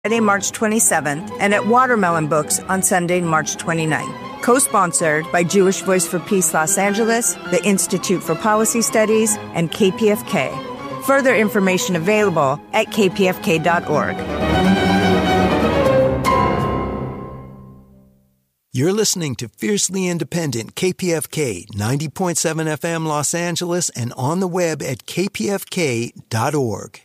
Friday, March 27th, and at Watermelon Books on Sunday, March 29th. Co-sponsored by Jewish Voice for Peace Los Angeles, the Institute for Policy Studies, and KPFK. Further information available at kpfk.org. You're listening to Fiercely Independent KPFK 90.7 FM Los Angeles and on the web at kpfk.org.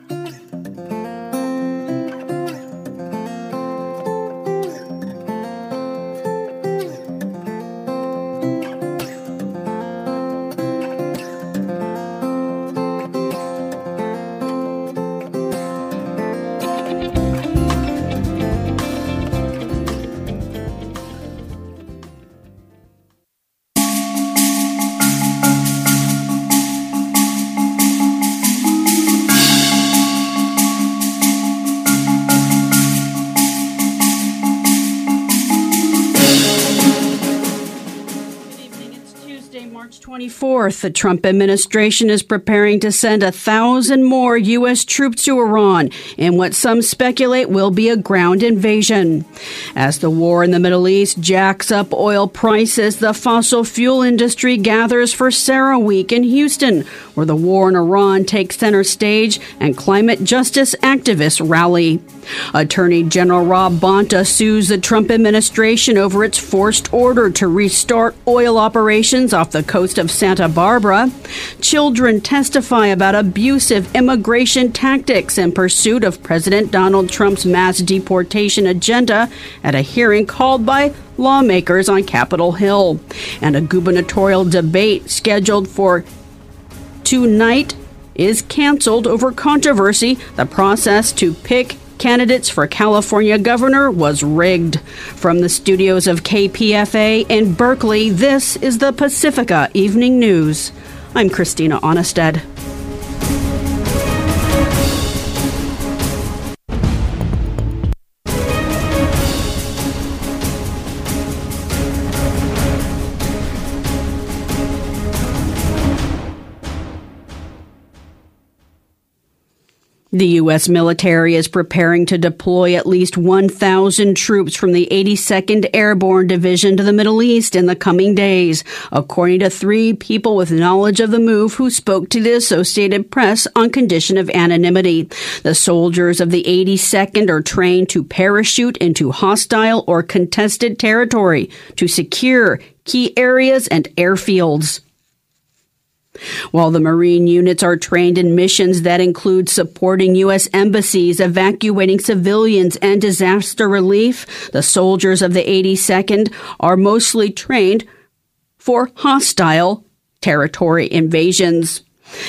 The Trump administration is preparing to send 1,000 more U.S. troops to Iran in what some speculate will be a ground invasion. As the war in the Middle East jacks up oil prices, the fossil fuel industry gathers for CERAWeek in Houston, where the war in Iran takes center stage and climate justice activists rally. Attorney General Rob Bonta sues the Trump administration over its forced order to restart oil operations off the coast of Santa Barbara. Children testify about abusive immigration tactics in pursuit of President Donald Trump's mass deportation agenda at a hearing called by lawmakers on Capitol Hill. And a gubernatorial debate scheduled for tonight is canceled over controversy. The process to pick candidates for California governor was rigged. From the studios of KPFA in Berkeley, this is the Pacifica Evening News. I'm Christina Onnested. The U.S. military is preparing to deploy at least 1,000 troops from the 82nd Airborne Division to the Middle East in the coming days, according to 3 people with knowledge of the move who spoke to the Associated Press on condition of anonymity. The soldiers of the 82nd are trained to parachute into hostile or contested territory to secure key areas and airfields, while the Marine units are trained in missions that include supporting U.S. embassies, evacuating civilians, and disaster relief. The soldiers of the 82nd are mostly trained for hostile territory invasions.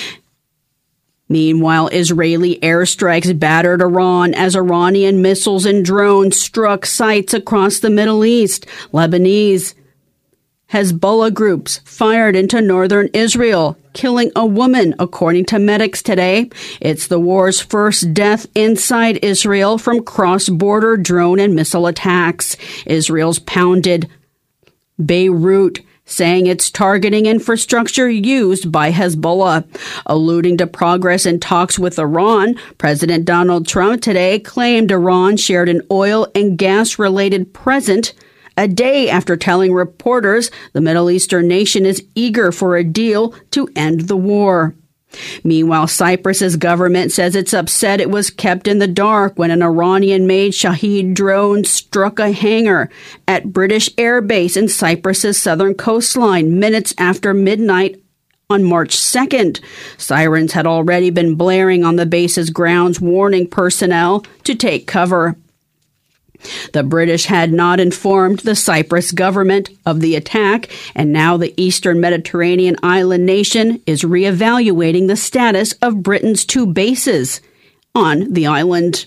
Meanwhile, Israeli airstrikes battered Iran as Iranian missiles and drones struck sites across the Middle East. Lebanese Hezbollah groups fired into northern Israel, killing a woman, according to medics today. It's the war's first death inside Israel from cross-border drone and missile attacks. Israel's pounded Beirut, saying it's targeting infrastructure used by Hezbollah. Alluding to progress in talks with Iran, President Donald Trump today claimed Iran shared an oil and gas-related present a day after telling reporters the Middle Eastern nation is eager for a deal to end the war. Meanwhile, Cyprus's government says it's upset it was kept in the dark when an Iranian-made Shahed drone struck a hangar at British Air Base in Cyprus's southern coastline minutes after midnight on March 2nd. Sirens had already been blaring on the base's grounds, warning personnel to take cover. The British had not informed the Cyprus government of the attack, and now the eastern Mediterranean island nation is reevaluating the status of Britain's 2 bases on the island.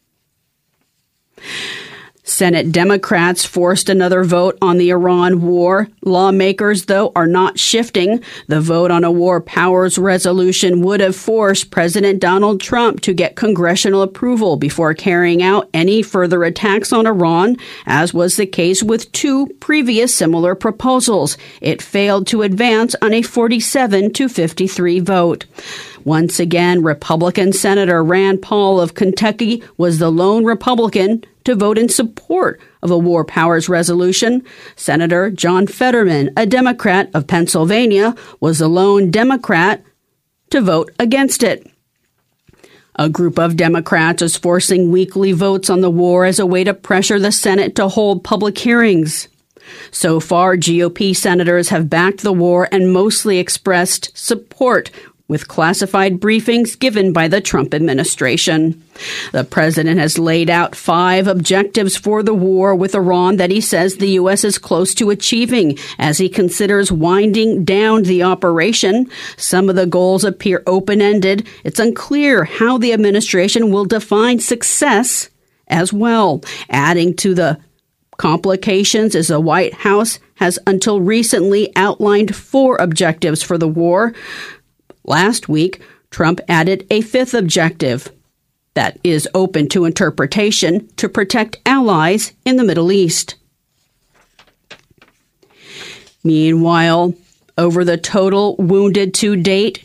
Senate Democrats forced another vote on the Iran war. Lawmakers, though, are not shifting. The vote on a war powers resolution would have forced President Donald Trump to get congressional approval before carrying out any further attacks on Iran, as was the case with 2 previous similar proposals. It failed to advance on a 47-53 vote. Once again, Republican Senator Rand Paul of Kentucky was the lone Republican to vote in support of a War Powers Resolution. Senator John Fetterman, a Democrat of Pennsylvania, was the lone Democrat to vote against it. A group of Democrats is forcing weekly votes on the war as a way to pressure the Senate to hold public hearings. So far, GOP senators have backed the war and mostly expressed support with classified briefings given by the Trump administration. The president has laid out 5 objectives for the war with Iran that he says the U.S. is close to achieving as he considers winding down the operation. Some of the goals appear open-ended. It's unclear how the administration will define success as well. Adding to the complications is the White House has until recently outlined 4 objectives for the war. Last week, Trump added a 5th objective that is open to interpretation to protect allies in the Middle East. Meanwhile, over the total wounded to date,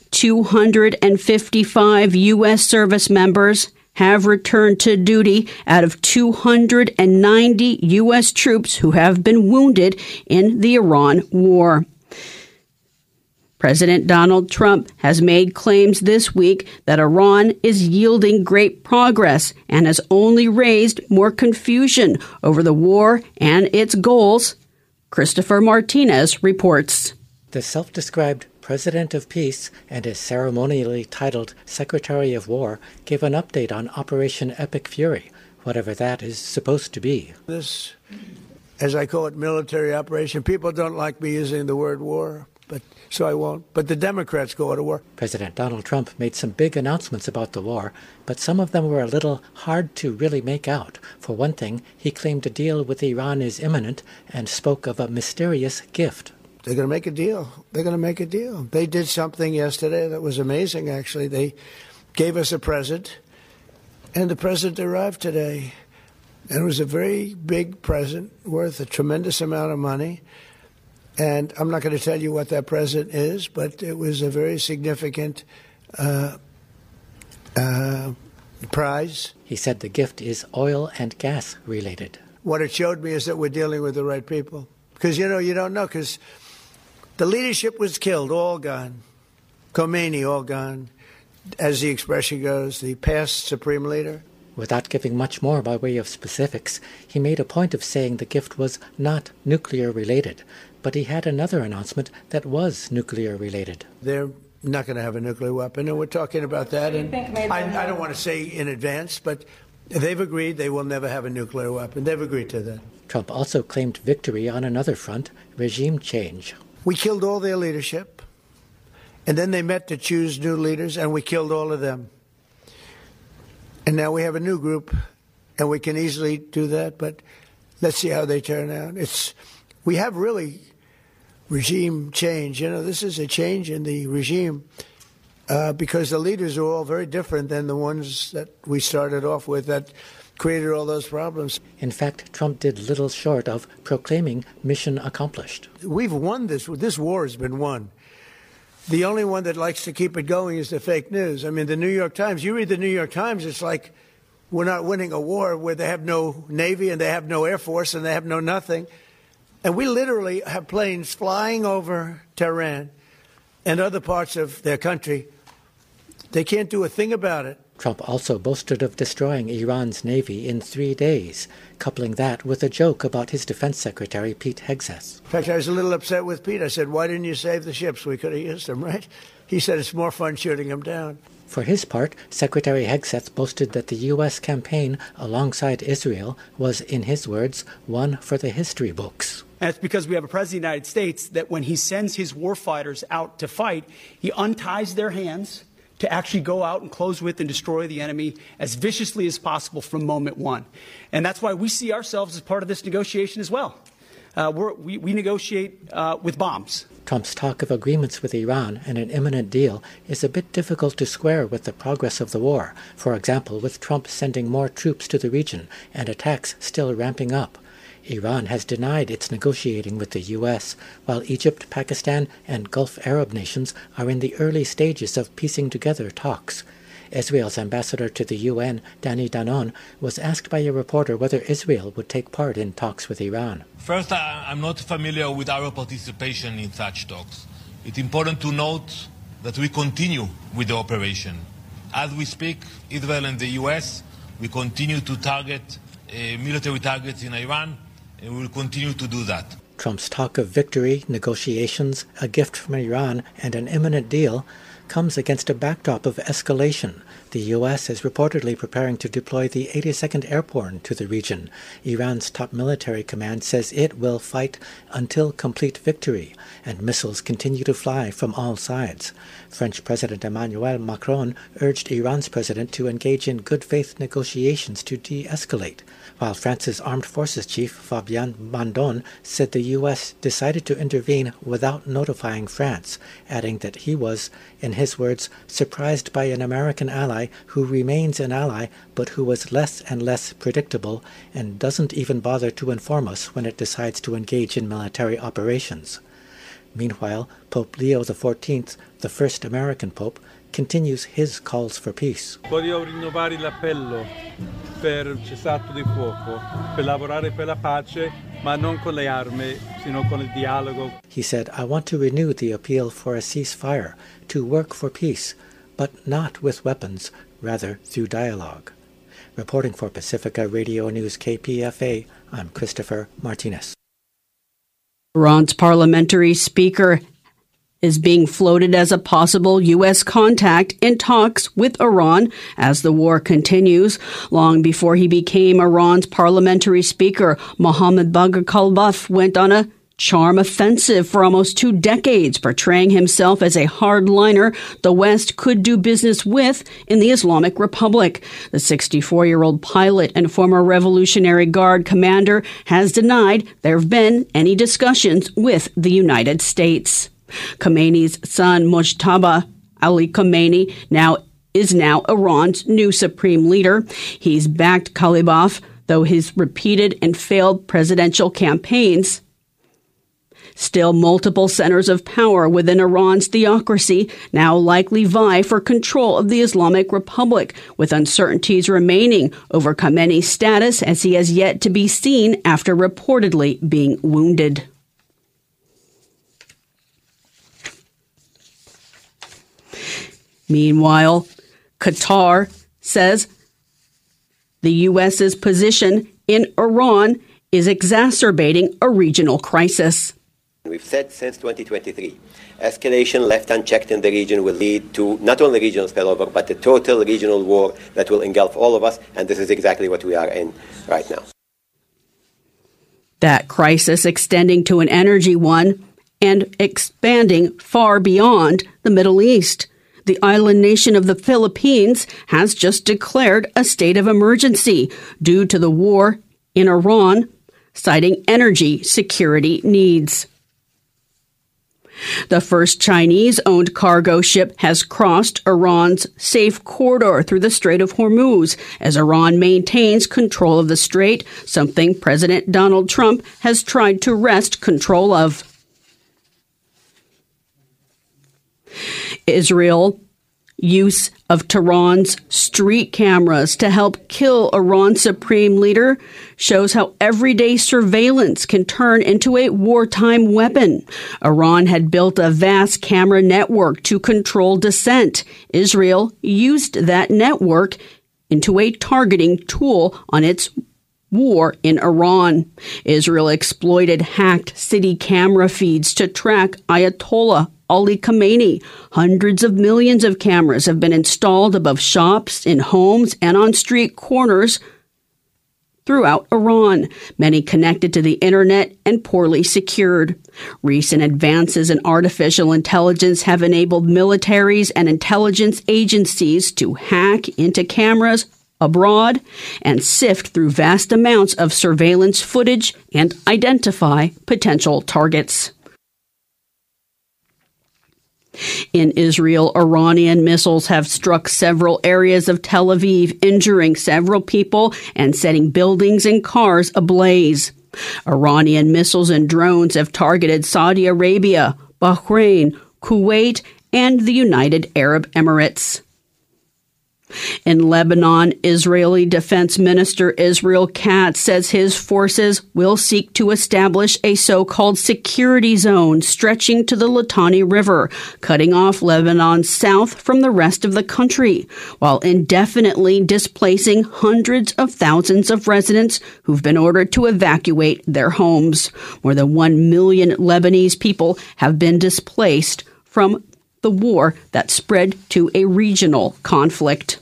255 U.S. service members have returned to duty out of 290 U.S. troops who have been wounded in the Iran war. President Donald Trump has made claims this week that Iran is yielding great progress and has only raised more confusion over the war and its goals. Christopher Martinez reports. The self-described President of Peace and his ceremonially titled Secretary of War gave an update on Operation Epic Fury, whatever that is supposed to be. This, as I call it, military operation, people don't like me using the word war. So I won't. But the Democrats go to war. President Donald Trump made some big announcements about the war, but some of them were a little hard to really make out. For one thing, he claimed a deal with Iran is imminent and spoke of a mysterious gift. They're going to make a deal. They're going to make a deal. They did something yesterday that was amazing, actually. They gave us a present, and the present arrived today. And it was a very big present worth a tremendous amount of money. And I'm not going to tell you what that present is, but it was a very significant prize. He said the gift is oil and gas related. What it showed me is that we're dealing with the right people. Because, you don't know, because the leadership was killed, all gone. Khomeini, all gone. As the expression goes, the past supreme leader. Without giving much more by way of specifics, he made a point of saying the gift was not nuclear-related, but he had another announcement that was nuclear-related. They're not going to have a nuclear weapon, and we're talking about that. And I don't want to say in advance, but they've agreed they will never have a nuclear weapon. They've agreed to that. Trump also claimed victory on another front, regime change. We killed all their leadership, and then they met to choose new leaders, and we killed all of them. And now we have a new group, and we can easily do that, but let's see how they turn out. We have really regime change. This is a change in the regime because the leaders are all very different than the ones that we started off with that created all those problems. In fact, Trump did little short of proclaiming mission accomplished. We've won this. This war has been won. The only one that likes to keep it going is the fake news. I mean, the New York Times, you read the New York Times, it's like we're not winning a war where they have no Navy and they have no Air Force and they have no nothing. And we literally have planes flying over Tehran and other parts of their country. They can't do a thing about it. Trump also boasted of destroying Iran's Navy in 3 days, coupling that with a joke about his defense secretary, Pete Hegseth. In fact, I was a little upset with Pete. I said, why didn't you save the ships? We could have used them, right? He said it's more fun shooting them down. For his part, Secretary Hegseth boasted that the U.S. campaign alongside Israel was, in his words, one for the history books. And it's because we have a president of the United States that when he sends his warfighters out to fight, he unties their hands to actually go out and close with and destroy the enemy as viciously as possible from moment one. And that's why we see ourselves as part of this negotiation as well. We negotiate with bombs. Trump's talk of agreements with Iran and an imminent deal is a bit difficult to square with the progress of the war, for example, with Trump sending more troops to the region and attacks still ramping up. Iran has denied it's negotiating with the U.S., while Egypt, Pakistan, and Gulf Arab nations are in the early stages of piecing together talks. Israel's ambassador to the UN, Danny Danon, was asked by a reporter whether Israel would take part in talks with Iran. First, I'm not familiar with our participation in such talks. It's important to note that we continue with the operation. As we speak, Israel and the U.S., we continue to target military targets in Iran, and we will continue to do that. Trump's talk of victory, negotiations, a gift from Iran, and an imminent deal comes against a backdrop of escalation. The U.S. is reportedly preparing to deploy the 82nd Airborne to the region. Iran's top military command says it will fight until complete victory, and missiles continue to fly from all sides. French President Emmanuel Macron urged Iran's president to engage in good faith negotiations to de-escalate, while France's Armed Forces Chief Fabien Mandon said the U.S. decided to intervene without notifying France, adding that he was, in his words, surprised by an American ally who remains an ally but who was less and less predictable and doesn't even bother to inform us when it decides to engage in military operations. Meanwhile, Pope Leo XIV, the first American pope, continues his calls for peace. Voglio rinnovare l'appello per il cessate di fuoco, per lavorare per la pace, ma non con le armi, sino con il dialogo. He said, I want to renew the appeal for a ceasefire, to work for peace, but not with weapons, rather through dialogue. Reporting for Pacifica Radio News KPFA, I'm Christopher Martinez. Iran's parliamentary speaker is being floated as a possible U.S. contact in talks with Iran as the war continues. Long before he became Iran's parliamentary speaker, Mohammad Bagher Khalbaf went on a charm offensive for almost 2 decades, portraying himself as a hardliner the West could do business with in the Islamic Republic. The 64-year-old pilot and former Revolutionary Guard commander has denied there have been any discussions with the United States. Khomeini's son, Mojtaba Ali Khomeini, is now Iran's new supreme leader. He's backed Khalibaf, though his repeated and failed presidential campaigns. Still, multiple centers of power within Iran's theocracy now likely vie for control of the Islamic Republic, with uncertainties remaining over Khomeini's status as he has yet to be seen after reportedly being wounded. Meanwhile, Qatar says the U.S.'s position in Iran is exacerbating a regional crisis. We've said since 2023, escalation left unchecked in the region will lead to not only regional spillover, but a total regional war that will engulf all of us, and this is exactly what we are in right now. That crisis extending to an energy one and expanding far beyond the Middle East. The island nation of the Philippines has just declared a state of emergency due to the war in Iran, citing energy security needs. The first Chinese-owned cargo ship has crossed Iran's safe corridor through the Strait of Hormuz as Iran maintains control of the strait, something President Donald Trump has tried to wrest control of. Israel use of Tehran's street cameras to help kill Iran's supreme leader shows how everyday surveillance can turn into a wartime weapon. Iran had built a vast camera network to control dissent. Israel used that network into a targeting tool on its war in Iran. Israel exploited hacked city camera feeds to track Ayatollah Ali Khamenei. Hundreds of millions of cameras have been installed above shops, in homes, and on street corners throughout Iran, many connected to the internet and poorly secured. Recent advances in artificial intelligence have enabled militaries and intelligence agencies to hack into cameras abroad and sift through vast amounts of surveillance footage and identify potential targets. In Israel, Iranian missiles have struck several areas of Tel Aviv, injuring several people and setting buildings and cars ablaze. Iranian missiles and drones have targeted Saudi Arabia, Bahrain, Kuwait, and the United Arab Emirates. In Lebanon, Israeli Defense Minister Israel Katz says his forces will seek to establish a so-called security zone stretching to the Litani River, cutting off Lebanon south from the rest of the country, while indefinitely displacing hundreds of thousands of residents who've been ordered to evacuate their homes. More than 1 million Lebanese people have been displaced from the war that spread to a regional conflict.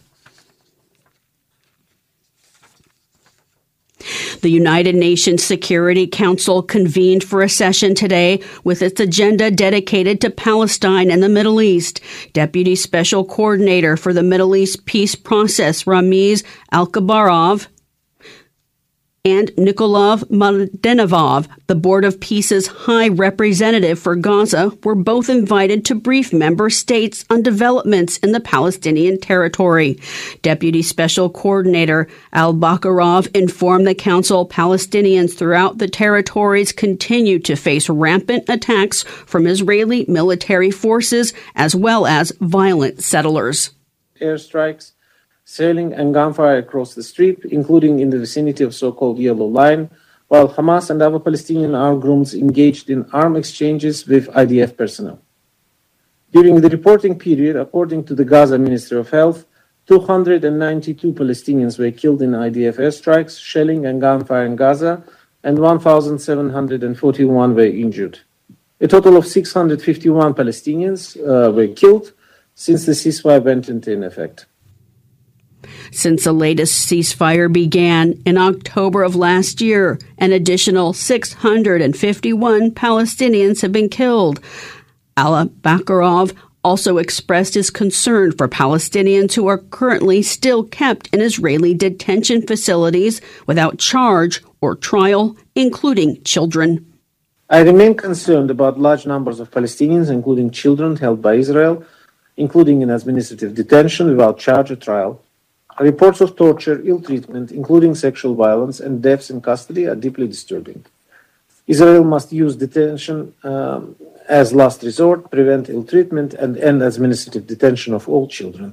The United Nations Security Council convened for a session today with its agenda dedicated to Palestine and the Middle East. Deputy Special Coordinator for the Middle East Peace Process, Ramiz Al-Kabarov, and Nikolai Mladenov, the Board of Peace's High Representative for Gaza, were both invited to brief member states on developments in the Palestinian territory. Deputy Special Coordinator Al-Bakarov informed the Council Palestinians throughout the territories continue to face rampant attacks from Israeli military forces as well as violent settlers. Airstrikes, sailing and gunfire across the Strip, including in the vicinity of so-called Yellow Line, while Hamas and other Palestinian armed groups engaged in armed exchanges with IDF personnel. During the reporting period, according to the Gaza Ministry of Health, 292 Palestinians were killed in IDF airstrikes, shelling and gunfire in Gaza, and 1,741 were injured. A total of 651 Palestinians were killed since the ceasefire went into effect. Since the latest ceasefire began in October of last year, an additional 651 Palestinians have been killed. Al-Bakarov also expressed his concern for Palestinians who are currently still kept in Israeli detention facilities without charge or trial, including children. I remain concerned about large numbers of Palestinians, including children, held by Israel, including in administrative detention without charge or trial. Reports of torture, ill treatment, including sexual violence and deaths in custody, are deeply disturbing. Israel must use detention as last resort, prevent ill treatment, and end administrative detention of all children.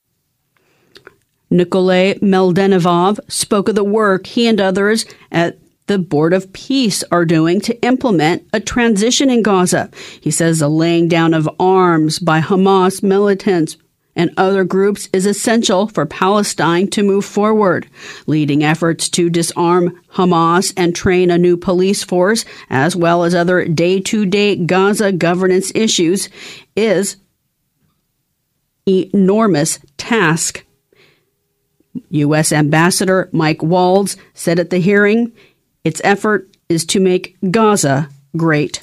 Nikolai Mladenov spoke of the work he and others at the Board of Peace are doing to implement a transition in Gaza. He says the laying down of arms by Hamas militants and other groups is essential for Palestine to move forward. Leading efforts to disarm Hamas and train a new police force, as well as other day-to-day Gaza governance issues, is an enormous task. U.S. Ambassador Mike Waltz said at the hearing, its effort is to make Gaza great.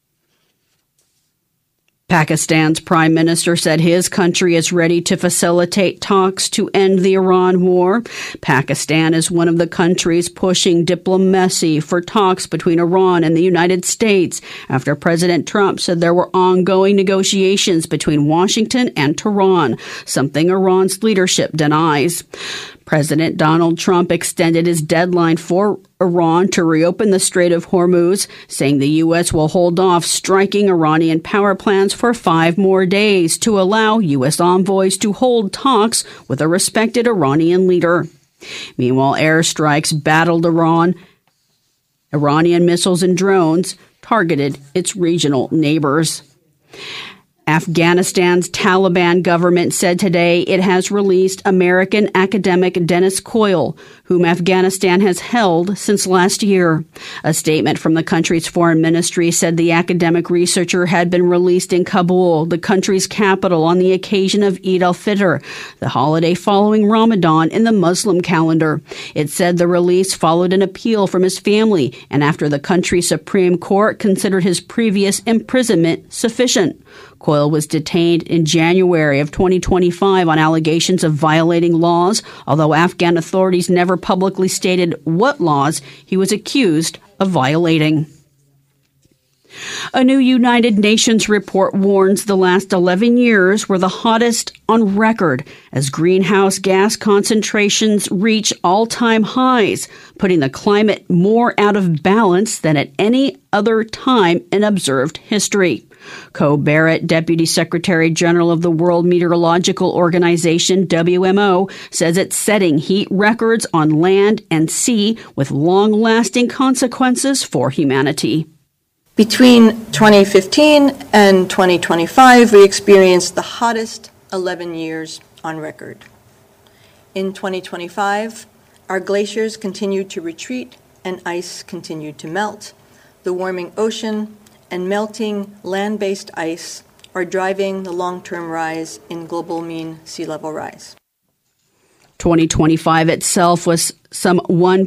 Pakistan's prime minister said his country is ready to facilitate talks to end the Iran war. Pakistan is one of the countries pushing diplomacy for talks between Iran and the United States after President Trump said there were ongoing negotiations between Washington and Tehran, something Iran's leadership denies. President Donald Trump extended his deadline for Iran to reopen the Strait of Hormuz, saying the U.S. will hold off striking Iranian power plants for 5 more days to allow U.S. envoys to hold talks with a respected Iranian leader. Meanwhile, airstrikes battled Iran. Iranian missiles and drones targeted its regional neighbors. Afghanistan's Taliban government said today it has released American academic Dennis Coyle, whom Afghanistan has held since last year. A statement from the country's foreign ministry said the academic researcher had been released in Kabul, the country's capital, on the occasion of Eid al-Fitr, the holiday following Ramadan in the Muslim calendar. It said the release followed an appeal from his family and after the country's Supreme Court considered his previous imprisonment sufficient. Coyle was detained in January of 2025 on allegations of violating laws, although Afghan authorities never publicly stated what laws he was accused of violating. A new United Nations report warns the last 11 years were the hottest on record as greenhouse gas concentrations reach all-time highs, putting the climate more out of balance than at any other time in observed history. Co Barrett, Deputy Secretary General of the World Meteorological Organization, WMO, says it's setting heat records on land and sea with long-lasting consequences for humanity. Between 2015 and 2025, we experienced the hottest 11 years on record. In 2025, our glaciers continued to retreat and ice continued to melt. The warming ocean and melting land-based ice are driving the long-term rise in global mean sea level rise. 2025 itself was some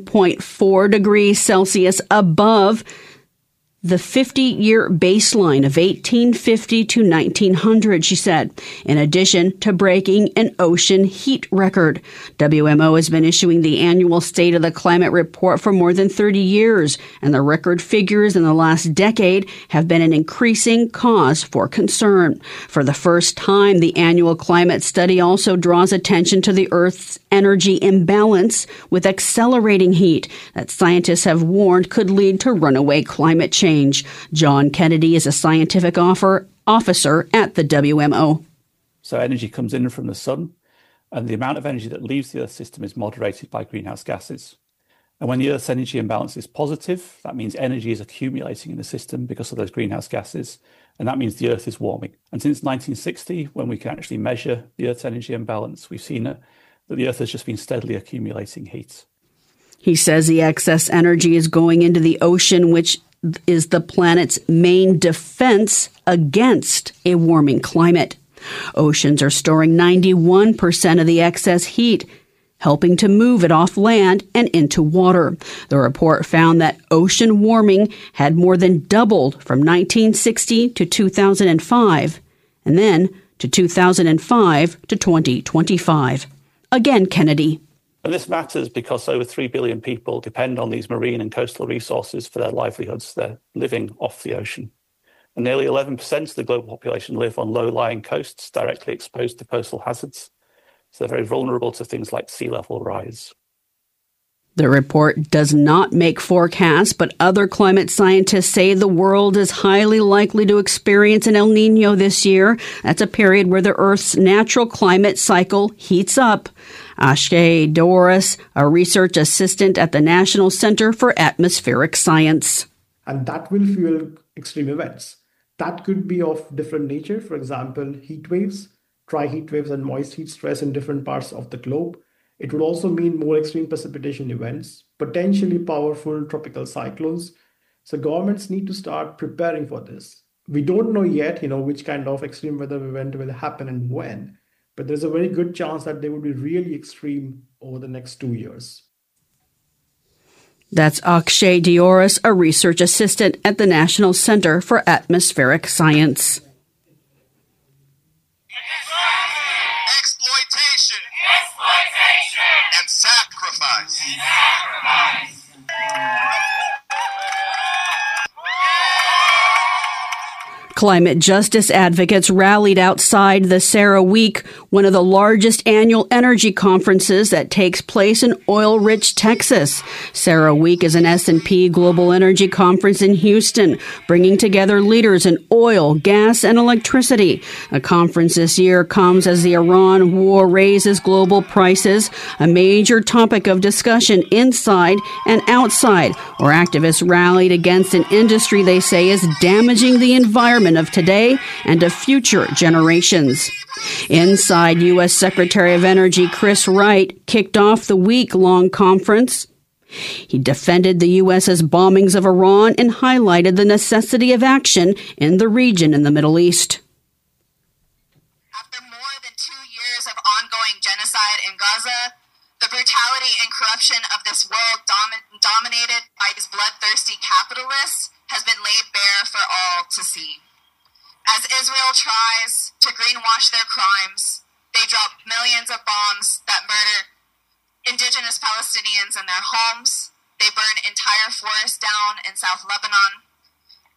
1.4 degrees Celsius above the 50-year baseline of 1850 to 1900, she said, in addition to breaking an ocean heat record. WMO has been issuing the annual State of the Climate report for more than 30 years, and the record figures in the last decade have been an increasing cause for concern. For the first time, the annual climate study also draws attention to the Earth's energy imbalance with accelerating heat that scientists have warned could lead to runaway climate change. John Kennedy is a scientific officer at the WMO. So energy comes in from the sun, and the amount of energy that leaves the Earth system is moderated by greenhouse gases. And when the Earth's energy imbalance is positive, that means energy is accumulating in the system because of those greenhouse gases, and that means the Earth is warming. And since 1960, when we can actually measure the Earth's energy imbalance, we've seen that the Earth has just been steadily accumulating heat. He says the excess energy is going into the ocean, which is the planet's main defense against a warming climate. Oceans are storing 91% of the excess heat, helping to move it off land and into water. The report found that ocean warming had more than doubled from 1960 to 2005, and then to 2005 to 2025. Again, Kennedy. And this matters because over 3 billion people depend on these marine and coastal resources for their livelihoods. They're living off the ocean. And nearly 11% of the global population live on low-lying coasts directly exposed to coastal hazards. So they're very vulnerable to things like sea level rise. The report does not make forecasts, but other climate scientists say the world is highly likely to experience an El Niño this year. That's a period where the Earth's natural climate cycle heats up. Akshay Doris, a research assistant at the National Center for Atmospheric Science. And that will fuel extreme events. That could be of different nature. For example, heat waves, dry heat waves and moist heat stress in different parts of the globe. It would also mean more extreme precipitation events, potentially powerful tropical cyclones. So governments need to start preparing for this. We don't know yet, which kind of extreme weather event will happen and when, but there's a very good chance that they will be really extreme over the next 2 years. That's Akshay Dioris, a research assistant at the National Center for Atmospheric Science. Exploitation and sacrifice. Climate justice advocates rallied outside the CERAWeek, one of the largest annual energy conferences that takes place in oil-rich Texas. CERAWeek is an S&P Global Energy Conference in Houston, bringing together leaders in oil, gas, and electricity. The conference this year comes as the Iran war raises global prices, a major topic of discussion inside and outside, where activists rallied against an industry they say is damaging the environment of today and of future generations. Inside, U.S. Secretary of Energy Chris Wright kicked off the week-long conference. He defended the U.S.'s bombings of Iran and highlighted the necessity of action in the region in the Middle East. After more than 2 years of ongoing genocide in Gaza, the brutality and corruption of this world dominated by these bloodthirsty capitalists has been laid bare for all to see. As Israel tries to greenwash their crimes, they drop millions of bombs that murder indigenous Palestinians in their homes. They burn entire forests down in South Lebanon.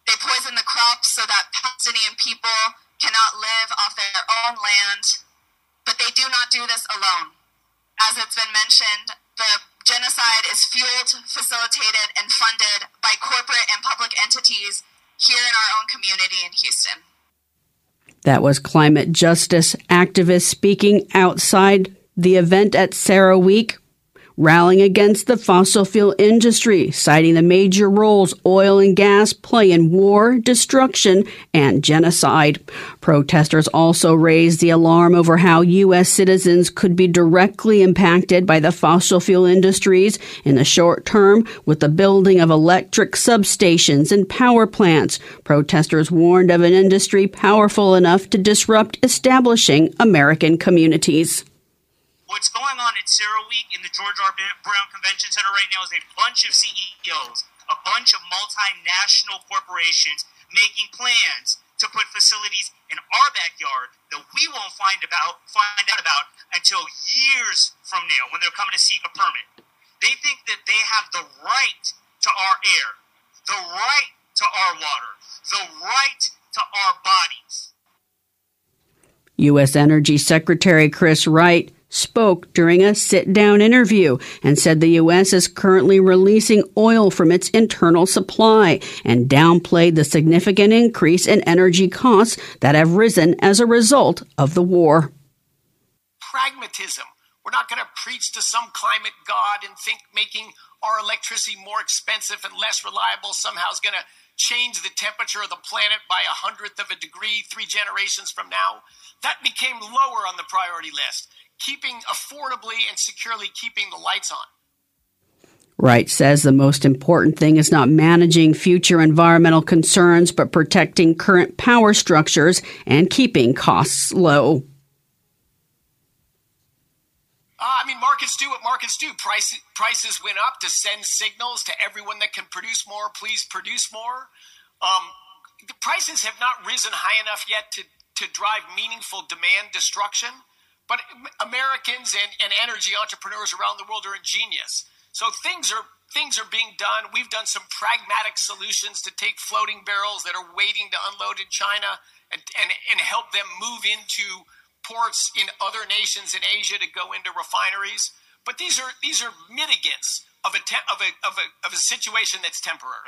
They poison the crops so that Palestinian people cannot live off their own land. But they do not do this alone. As it's been mentioned, the genocide is fueled, facilitated, and funded by corporate and public entities here in our own community in Houston. That was climate justice activists speaking outside the event at CERAWeek, rallying against the fossil fuel industry, citing the major roles oil and gas play in war, destruction, and genocide. Protesters also raised the alarm over how U.S. citizens could be directly impacted by the fossil fuel industries in the short term with the building of electric substations and power plants. Protesters warned of an industry powerful enough to disrupt establishing American communities. What's going on at CERAWeek in the George R. Brown Convention Center right now is a bunch of CEOs, a bunch of multinational corporations making plans to put facilities in our backyard that we won't find out about until years from now when they're coming to seek a permit. They think that they have the right to our air, the right to our water, the right to our bodies. U.S. Energy Secretary Chris Wright spoke during a sit-down interview and said the U.S. is currently releasing oil from its internal supply and downplayed the significant increase in energy costs that have risen as a result of the war. Pragmatism. We're not going to preach to some climate god and think making our electricity more expensive and less reliable somehow is going to change the temperature of the planet by 1/100 of a degree 3 generations from now. That became lower on the priority list. Keeping affordably and securely keeping the lights on. Wright says the most important thing is not managing future environmental concerns, but protecting current power structures and keeping costs low. Markets do what markets do. Prices went up to send signals to everyone that can produce more, please produce more. The prices have not risen high enough yet to drive meaningful demand destruction. But Americans and energy entrepreneurs around the world are ingenious. So things are being done. We've done some pragmatic solutions to take floating barrels that are waiting to unload in China and help them move into ports in other nations in Asia to go into refineries. But these are mitigants of a situation that's temporary.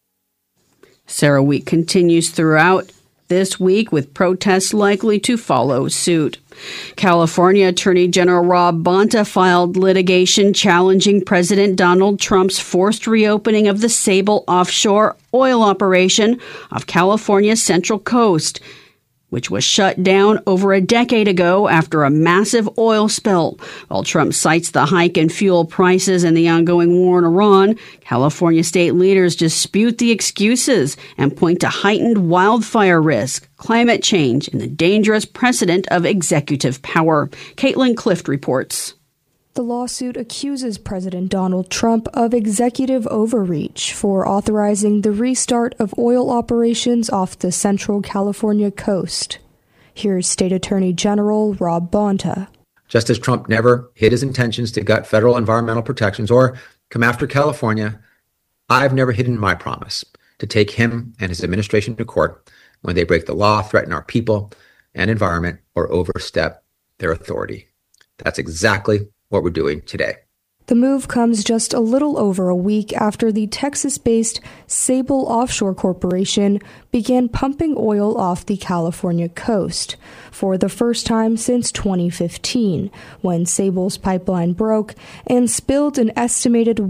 CERAWeek continues throughout this week, with protests likely to follow suit. California Attorney General Rob Bonta filed litigation challenging President Donald Trump's forced reopening of the Sable offshore oil operation off California's Central Coast, which was shut down over a decade ago after a massive oil spill. While Trump cites the hike in fuel prices and the ongoing war in Iran, California state leaders dispute the excuses and point to heightened wildfire risk, climate change, and the dangerous precedent of executive power. Caitlin Clift reports. The lawsuit accuses President Donald Trump of executive overreach for authorizing the restart of oil operations off the Central California coast. Here's State Attorney General Rob Bonta. Just as Trump never hid his intentions to gut federal environmental protections or come after California, I've never hidden my promise to take him and his administration to court when they break the law, threaten our people and environment, or overstep their authority. That's exactly what we're doing today. The move comes just a little over a week after the Texas-based Sable Offshore Corporation began pumping oil off the California coast for the first time since 2015, when Sable's pipeline broke and spilled an estimated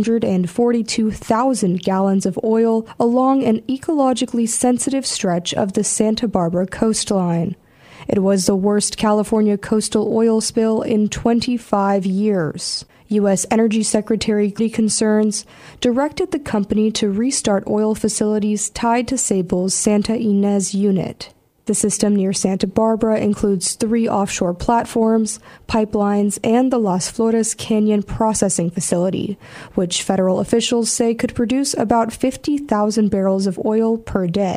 142,000 gallons of oil along an ecologically sensitive stretch of the Santa Barbara coastline. It was the worst California coastal oil spill in 25 years. U.S. Energy Secretary Concerns directed the company to restart oil facilities tied to Sable's Santa Ynez unit. The system near Santa Barbara includes 3 offshore platforms, pipelines, and the Las Flores Canyon processing facility, which federal officials say could produce about 50,000 barrels of oil per day.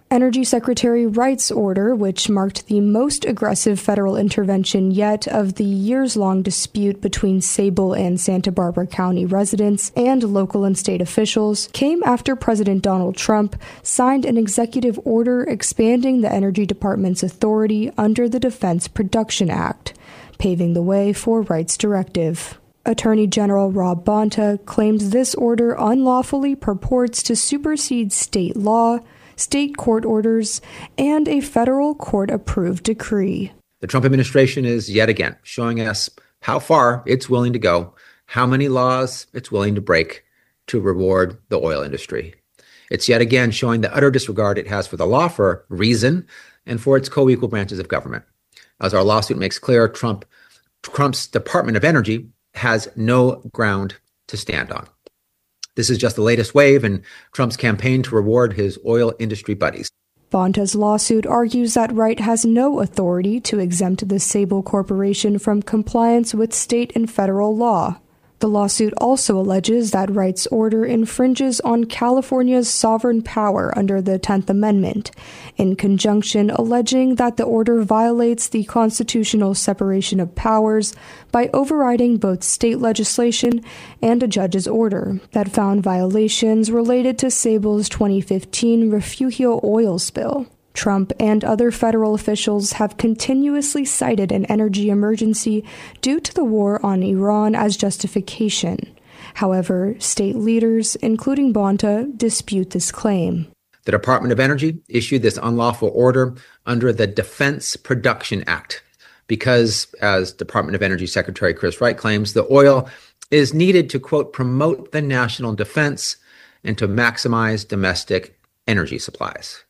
Energy Secretary Wright's order, which marked the most aggressive federal intervention yet of the years-long dispute between Sable and Santa Barbara County residents and local and state officials, came after President Donald Trump signed an executive order expanding the Energy Department's authority under the Defense Production Act, paving the way for Wright's directive. Attorney General Rob Bonta claims this order unlawfully purports to supersede state law, state court orders, and a federal court-approved decree. The Trump administration is yet again showing us how far it's willing to go, how many laws it's willing to break to reward the oil industry. It's yet again showing the utter disregard it has for the law, for reason, and for its co-equal branches of government. As our lawsuit makes clear, Trump's Department of Energy has no ground to stand on. This is just the latest wave in Trump's campaign to reward his oil industry buddies. Bonta's lawsuit argues that Wright has no authority to exempt the Sable Corporation from compliance with state and federal law. The lawsuit also alleges that Wright's order infringes on California's sovereign power under the 10th Amendment, in conjunction alleging that the order violates the constitutional separation of powers by overriding both state legislation and a judge's order that found violations related to Sable's 2015 Refugio oil spill. Trump and other federal officials have continuously cited an energy emergency due to the war on Iran as justification. However, state leaders, including Bonta, dispute this claim. The Department of Energy issued this unlawful order under the Defense Production Act because, as Department of Energy Secretary Chris Wright claims, the oil is needed to, quote, promote the national defense and to maximize domestic energy supplies.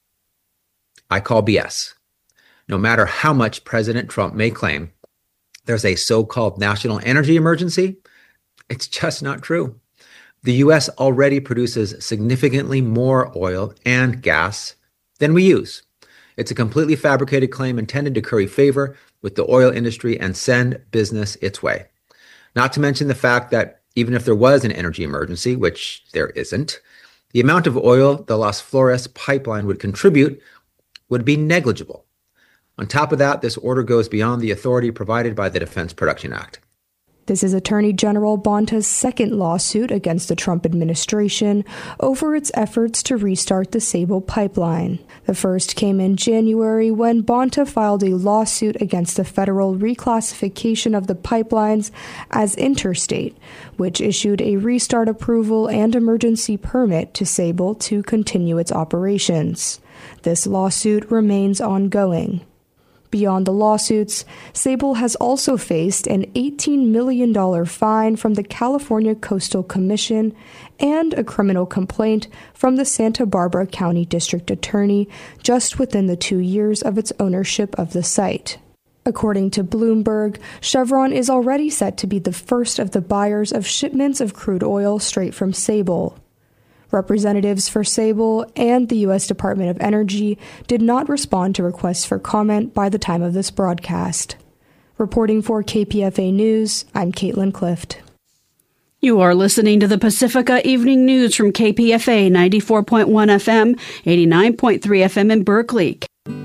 I call BS. No matter how much President Trump may claim there's a so-called national energy emergency, it's just not true. The U.S. already produces significantly more oil and gas than we use. It's a completely fabricated claim intended to curry favor with the oil industry and send business its way. Not to mention the fact that even if there was an energy emergency, which there isn't, the amount of oil the Las Flores pipeline would contribute would be negligible. On top of that, this order goes beyond the authority provided by the Defense Production Act. This is Attorney General Bonta's second lawsuit against the Trump administration over its efforts to restart the Sable pipeline. The first came in January when Bonta filed a lawsuit against the federal reclassification of the pipelines as interstate, which issued a restart approval and emergency permit to Sable to continue its operations. This lawsuit remains ongoing. Beyond the lawsuits, Sable has also faced an $18 million fine from the California Coastal Commission and a criminal complaint from the Santa Barbara County District Attorney just within the 2 years of its ownership of the site. According to Bloomberg, Chevron is already set to be the first of the buyers of shipments of crude oil straight from Sable. Representatives for Sable and the U.S. Department of Energy did not respond to requests for comment by the time of this broadcast. Reporting for KPFA News, I'm Caitlin Clift. You are listening to the Pacifica Evening News from KPFA 94.1 FM, 89.3 FM in Berkeley.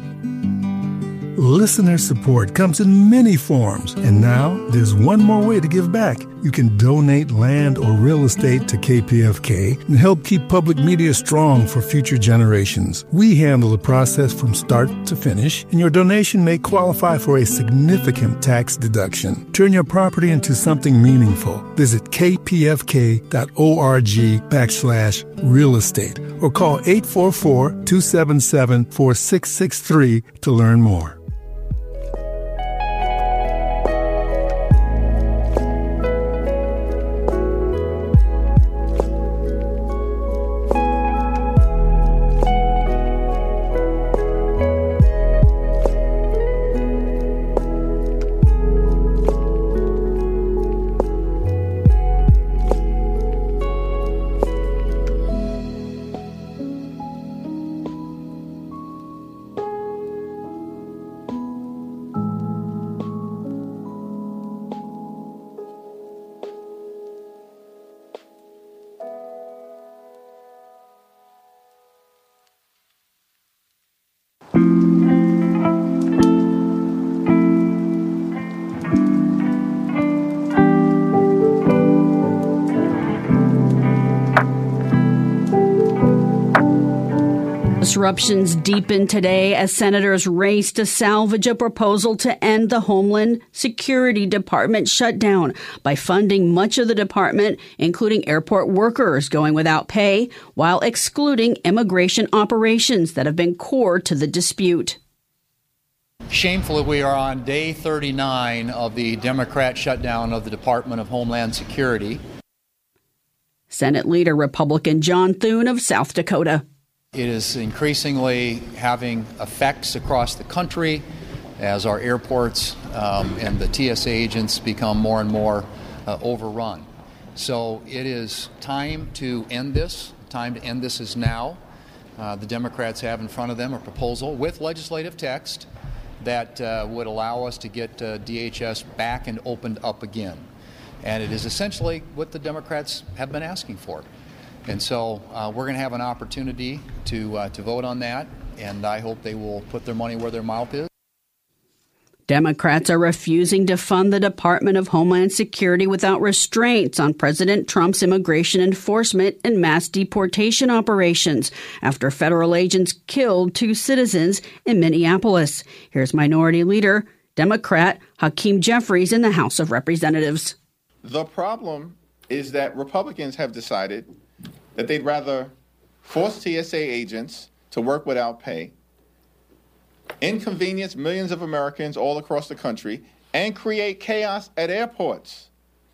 Listener support comes in many forms, and now there's one more way to give back. You can donate land or real estate to KPFK and help keep public media strong for future generations. We handle the process from start to finish, and your donation may qualify for a significant tax deduction. Turn your property into something meaningful. Visit kpfk.org/real estate or call 844-277-4663 to learn more. Disruptions deepen today as senators race to salvage a proposal to end the Homeland Security Department shutdown by funding much of the department, including airport workers going without pay, while excluding immigration operations that have been core to the dispute. Shamefully, we are on day 39 of the Democrat shutdown of the Department of Homeland Security. Senate Leader Republican John Thune of South Dakota. It is increasingly having effects across the country as our airports and the TSA agents become more and more overrun. So it is time to end this. Time to end this is now. The Democrats have in front of them a proposal with legislative text that would allow us to get DHS back and opened up again. And it is essentially what the Democrats have been asking for. And so we're going to have an opportunity to vote on that, and I hope they will put their money where their mouth is. Democrats are refusing to fund the Department of Homeland Security without restraints on President Trump's immigration enforcement and mass deportation operations after federal agents killed 2 citizens in Minneapolis. Here's Minority Leader, Democrat Hakeem Jeffries in the House of Representatives. The problem is that Republicans have decided that they'd rather force TSA agents to work without pay, inconvenience millions of Americans all across the country, and create chaos at airports,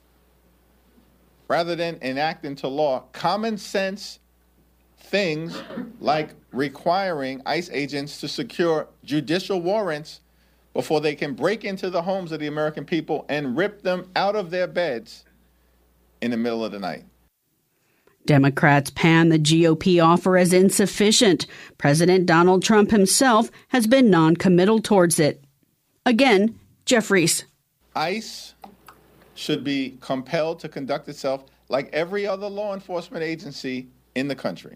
rather than enact into law common sense things like requiring ICE agents to secure judicial warrants before they can break into the homes of the American people and rip them out of their beds in the middle of the night. Democrats pan the GOP offer as insufficient. President Donald Trump himself has been non-committal towards it. Again, Jeffries. ICE should be compelled to conduct itself like every other law enforcement agency in the country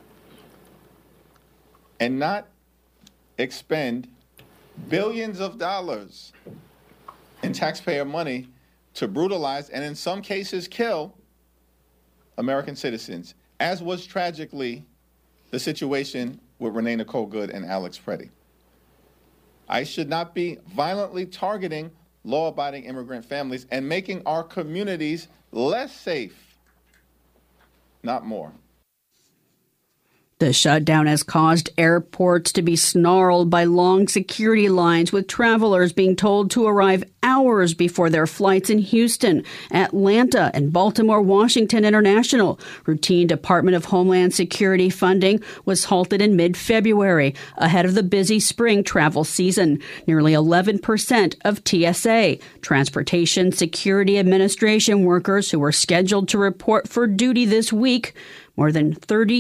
and not expend billions of dollars in taxpayer money to brutalize and in some cases kill American citizens, as was tragically the situation with Renee Nicole Good and Alex Preddy. ICE should not be violently targeting law-abiding immigrant families and making our communities less safe, not more. The shutdown has caused airports to be snarled by long security lines, with travelers being told to arrive hours before their flights in Houston, Atlanta, and Baltimore Washington International. Routine Department of Homeland Security funding was halted in mid-February, ahead of the busy spring travel season. Nearly 11% of TSA, Transportation Security Administration workers who were scheduled to report for duty this week, more than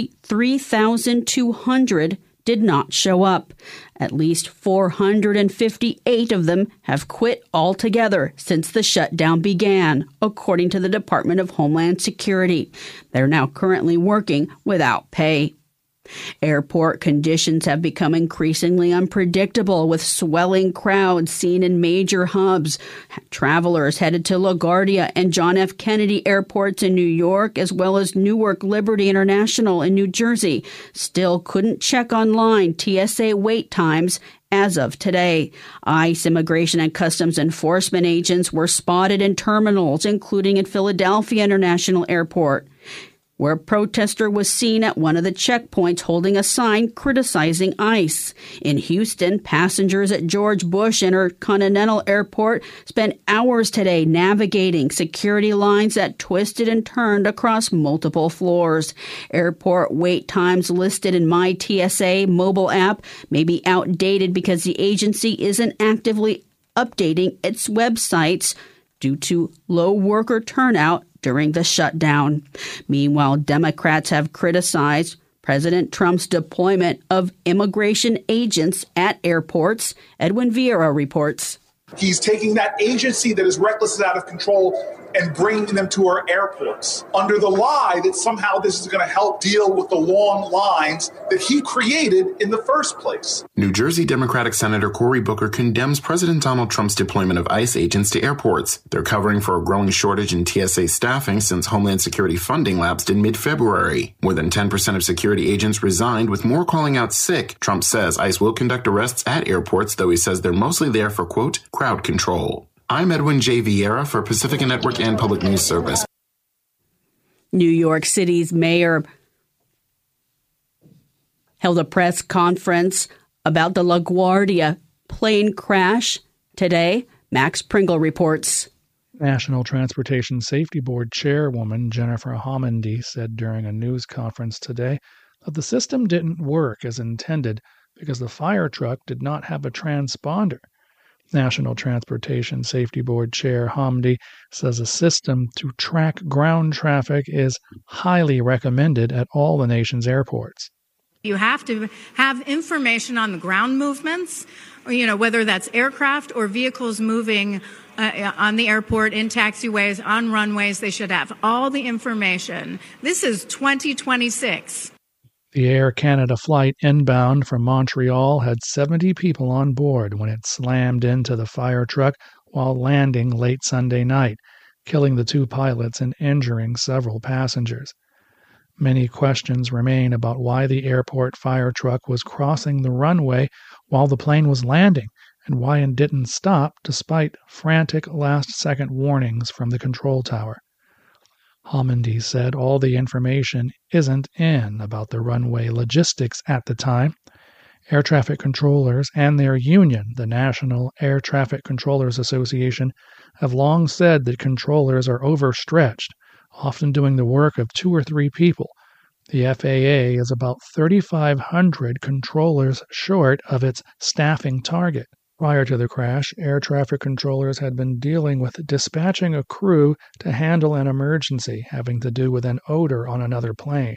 33,200 did not show up. At least 458 of them have quit altogether since the shutdown began, according to the Department of Homeland Security. They're now currently working without pay. Airport conditions have become increasingly unpredictable, with swelling crowds seen in major hubs. Travelers headed to LaGuardia and John F. Kennedy airports in New York, as well as Newark Liberty International in New Jersey, still couldn't check online TSA wait times as of today. ICE Immigration and Customs Enforcement agents were spotted in terminals, including at Philadelphia International Airport, where a protester was seen at one of the checkpoints holding a sign criticizing ICE. In Houston, passengers at George Bush Intercontinental Airport spent hours today navigating security lines that twisted and turned across multiple floors. Airport wait times listed in My TSA mobile app may be outdated because the agency isn't actively updating its websites due to low worker turnout during the shutdown. Meanwhile, Democrats have criticized President Trump's deployment of immigration agents at airports. Edwin Vieira reports. He's taking that agency that is reckless and out of control and bringing them to our airports under the lie that somehow this is going to help deal with the long lines that he created in the first place. New Jersey Democratic Senator Cory Booker condemns President Donald Trump's deployment of ICE agents to airports. They're covering for a growing shortage in TSA staffing since Homeland Security funding lapsed in mid-February. More than 10% of security agents resigned, with more calling out sick. Trump says ICE will conduct arrests at airports, though he says they're mostly there for, quote, crowd control. I'm Edwin J. Vieira for Pacifica Network and Public News Service. New York City's mayor held a press conference about the LaGuardia plane crash today. Max Pringle reports. National Transportation Safety Board Chairwoman Jennifer Homendy said during a news conference today that the system didn't work as intended because the fire truck did not have a transponder. National Transportation Safety Board Chair Hamdi says a system to track ground traffic is highly recommended at all the nation's airports. You have to have information on the ground movements, or, whether that's aircraft or vehicles moving on the airport, in taxiways, on runways. They should have all the information. This is 2026. The Air Canada flight inbound from Montreal had 70 people on board when it slammed into the fire truck while landing late Sunday night, killing the two pilots and injuring several passengers. Many questions remain about why the airport fire truck was crossing the runway while the plane was landing and why it didn't stop despite frantic last-second warnings from the control tower. Homendy said all the information isn't in about the runway logistics at the time. Air traffic controllers and their union, the National Air Traffic Controllers Association, have long said that controllers are overstretched, often doing the work of 2 or 3 people. The FAA is about 3,500 controllers short of its staffing target. Prior to the crash, air traffic controllers had been dealing with dispatching a crew to handle an emergency having to do with an odor on another plane.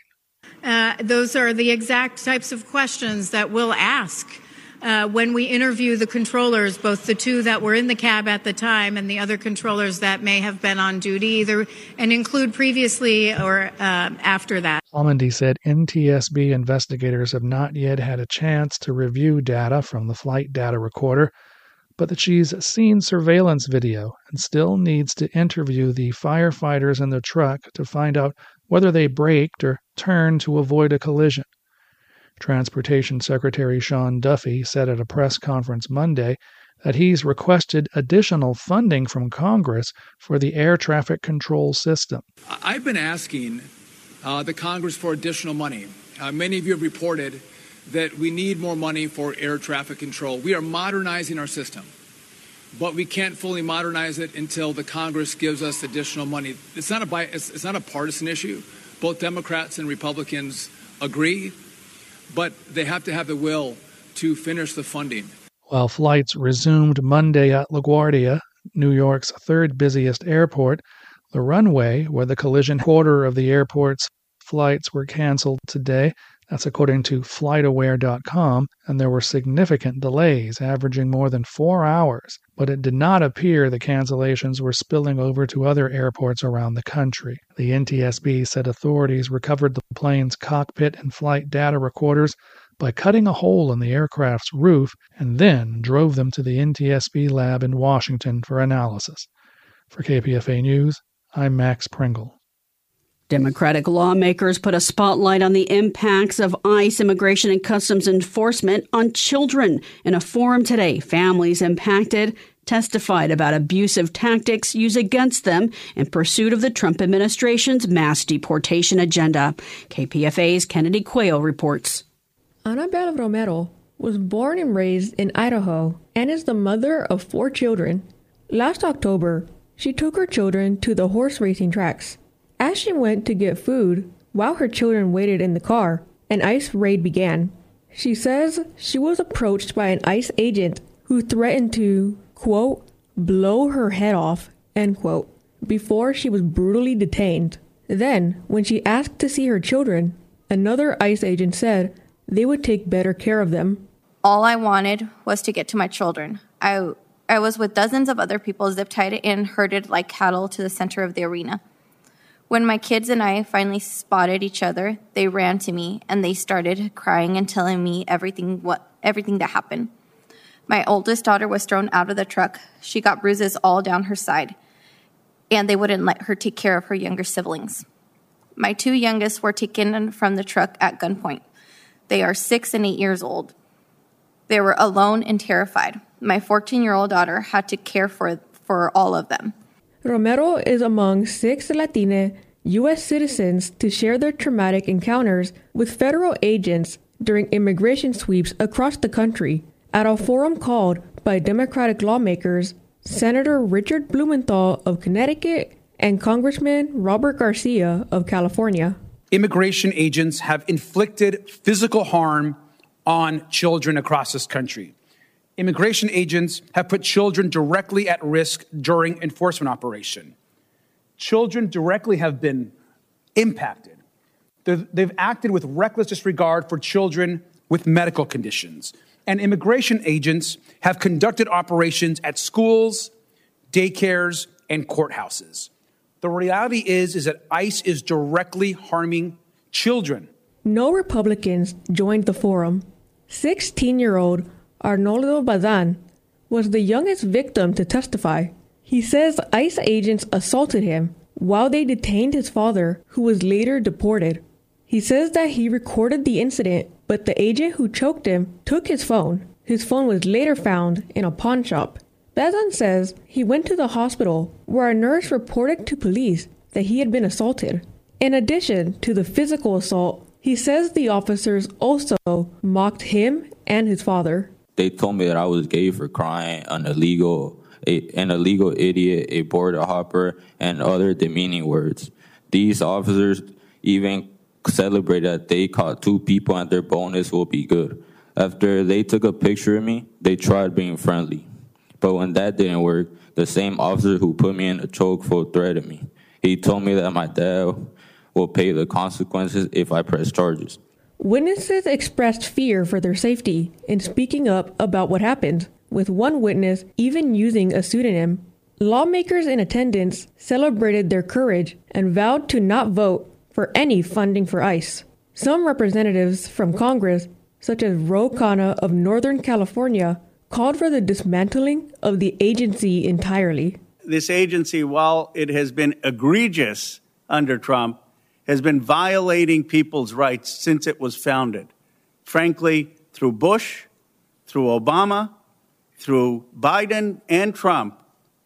Those are the exact types of questions that we'll ask when we interview the controllers, both the 2 that were in the cab at the time and the other controllers that may have been on duty, either and include previously or after that. Homendy said NTSB investigators have not yet had a chance to review data from the flight data recorder, but that she's seen surveillance video and still needs to interview the firefighters in the truck to find out whether they braked or turned to avoid a collision. Transportation Secretary Sean Duffy said at a press conference Monday that he's requested additional funding from Congress for the air traffic control system. I've been asking the Congress for additional money. Many of you have reported that we need more money for air traffic control. We are modernizing our system, but we can't fully modernize it until the Congress gives us additional money. It's not a partisan issue. Both Democrats and Republicans agree, but they have to have the will to finish the funding. While flights resumed Monday at LaGuardia, New York's third busiest airport, the runway where the collision quarter of the airport's flights were canceled today. That's according to FlightAware.com, and there were significant delays, averaging more than 4 hours. But it did not appear the cancellations were spilling over to other airports around the country. The NTSB said authorities recovered the plane's cockpit and flight data recorders by cutting a hole in the aircraft's roof and then drove them to the NTSB lab in Washington for analysis. For KPFA News, I'm Max Pringle. Democratic lawmakers put a spotlight on the impacts of ICE Immigration and Customs Enforcement on children. In a forum today, families impacted testified about abusive tactics used against them in pursuit of the Trump administration's mass deportation agenda. KPFA's Kennedy Quayle reports. Annabelle Romero was born and raised in Idaho and is the mother of 4 children. Last October, she took her children to the horse racing tracks. As she went to get food, while her children waited in the car, an ICE raid began. She says she was approached by an ICE agent who threatened to, quote, blow her head off, end quote, before she was brutally detained. Then, when she asked to see her children, another ICE agent said they would take better care of them. All I wanted was to get to my children. I I was with dozens of other people zip-tied and herded like cattle to the center of the arena. When my kids and I finally spotted each other, they ran to me and they started crying and telling me everything that happened. My oldest daughter was thrown out of the truck. She got bruises all down her side, and they wouldn't let her take care of her younger siblings. My two youngest were taken from the truck at gunpoint. They are 6 and 8 years old. They were alone and terrified. My 14-year-old daughter had to care for all of them. Romero is among 6 Latina U.S. citizens to share their traumatic encounters with federal agents during immigration sweeps across the country at a forum called by Democratic lawmakers Senator Richard Blumenthal of Connecticut and Congressman Robert Garcia of California. Immigration agents have inflicted physical harm on children across this country. Immigration agents have put children directly at risk during enforcement operation. Children directly have been impacted. They've acted with reckless disregard for children with medical conditions. And immigration agents have conducted operations at schools, daycares, and courthouses. The reality is that ICE is directly harming children. No Republicans joined the forum. 16-year-old Arnoldo Bazan was the youngest victim to testify. He says ICE agents assaulted him while they detained his father, who was later deported. He says that he recorded the incident, but the agent who choked him took his phone. His phone was later found in a pawn shop. Bazan says he went to the hospital where a nurse reported to police that he had been assaulted. In addition to the physical assault, he says the officers also mocked him and his father. They told me that I was gay for crying, an illegal idiot, a border hopper, and other demeaning words. These officers even celebrated that they caught 2 people and their bonus will be good. After they took a picture of me, they tried being friendly. But when that didn't work, the same officer who put me in a chokehold threatened me. He told me that my dad will pay the consequences if I press charges. Witnesses expressed fear for their safety in speaking up about what happened, with one witness even using a pseudonym. Lawmakers in attendance celebrated their courage and vowed to not vote for any funding for ICE. Some representatives from Congress, such as Ro Khanna of Northern California, called for the dismantling of the agency entirely. This agency, while it has been egregious under Trump, has been violating people's rights since it was founded. Frankly, through Bush, through Obama, through Biden and Trump,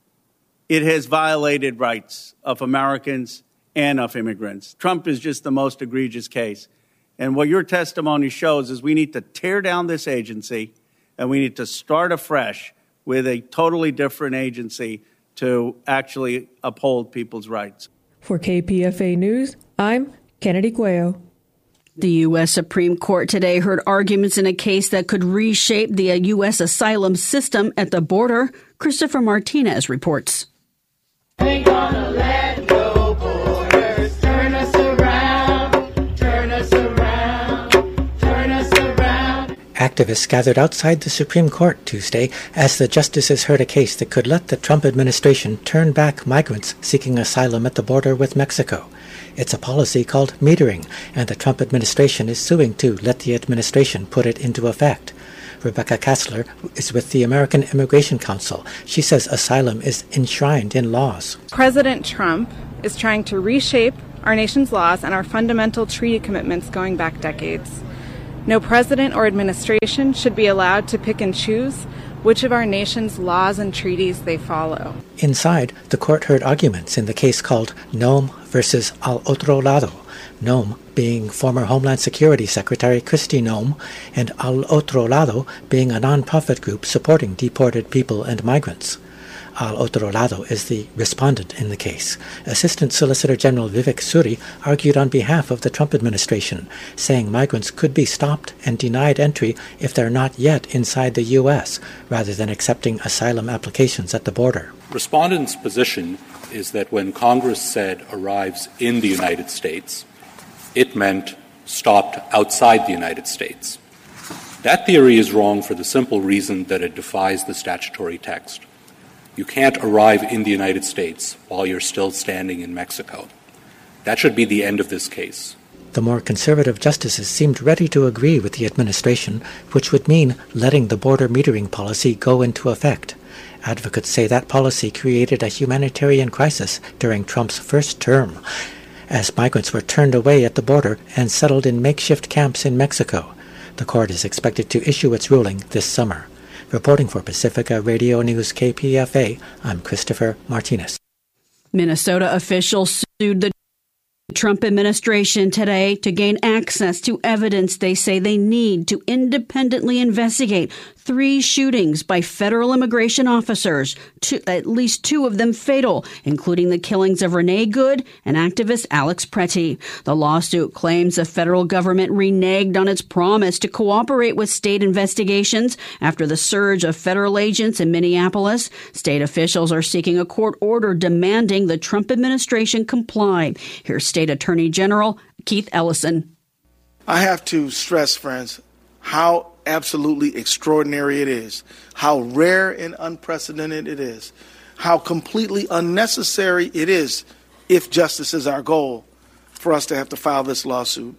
it has violated rights of Americans and of immigrants. Trump is just the most egregious case. And what your testimony shows is we need to tear down this agency and we need to start afresh with a totally different agency to actually uphold people's rights. For KPFA News, I'm Kennedy Cuello. The U.S. Supreme Court today heard arguments in a case that could reshape the U.S. asylum system at the border. Christopher Martinez reports. Ain't gonna let go borders. Turn us around, turn us around, turn us around. Activists gathered outside the Supreme Court Tuesday as the justices heard a case that could let the Trump administration turn back migrants seeking asylum at the border with Mexico. It's a policy called metering, and the Trump administration is suing to let the administration put it into effect. Rebecca Kassler is with the American Immigration Council. She says asylum is enshrined in laws. President Trump is trying to reshape our nation's laws and our fundamental treaty commitments going back decades. No president or administration should be allowed to pick and choose which of our nation's laws and treaties they follow. Inside, the court heard arguments in the case called Noem versus Al Otro Lado, Noem being former Homeland Security Secretary Kristi Noem, and Al Otro Lado being a nonprofit group supporting deported people and migrants. Al Otro Lado is the respondent in the case. Assistant Solicitor General Vivek Suri argued on behalf of the Trump administration, saying migrants could be stopped and denied entry if they're not yet inside the U.S., rather than accepting asylum applications at the border. Respondent's position is that when Congress said arrives in the United States, it meant stopped outside the United States. That theory is wrong for the simple reason that it defies the statutory text. You can't arrive in the United States while you're still standing in Mexico. That should be the end of this case. The more conservative justices seemed ready to agree with the administration, which would mean letting the border metering policy go into effect. Advocates say that policy created a humanitarian crisis during Trump's first term, as migrants were turned away at the border and settled in makeshift camps in Mexico. The court is expected to issue its ruling this summer. Reporting for Pacifica Radio News KPFA, I'm Christopher Martinez. Minnesota officials sued the Trump administration today to gain access to evidence they say they need to independently investigate 3 shootings by federal immigration officers, at least 2 of them fatal, including the killings of Renee Good and activist Alex Pretty. The lawsuit claims the federal government reneged on its promise to cooperate with state investigations after the surge of federal agents in Minneapolis. State officials are seeking a court order demanding the Trump administration comply. Here's State Attorney General Keith Ellison. I have to stress, friends, how absolutely extraordinary it is, how rare and unprecedented it is, how completely unnecessary it is, if justice is our goal, for us to have to file this lawsuit.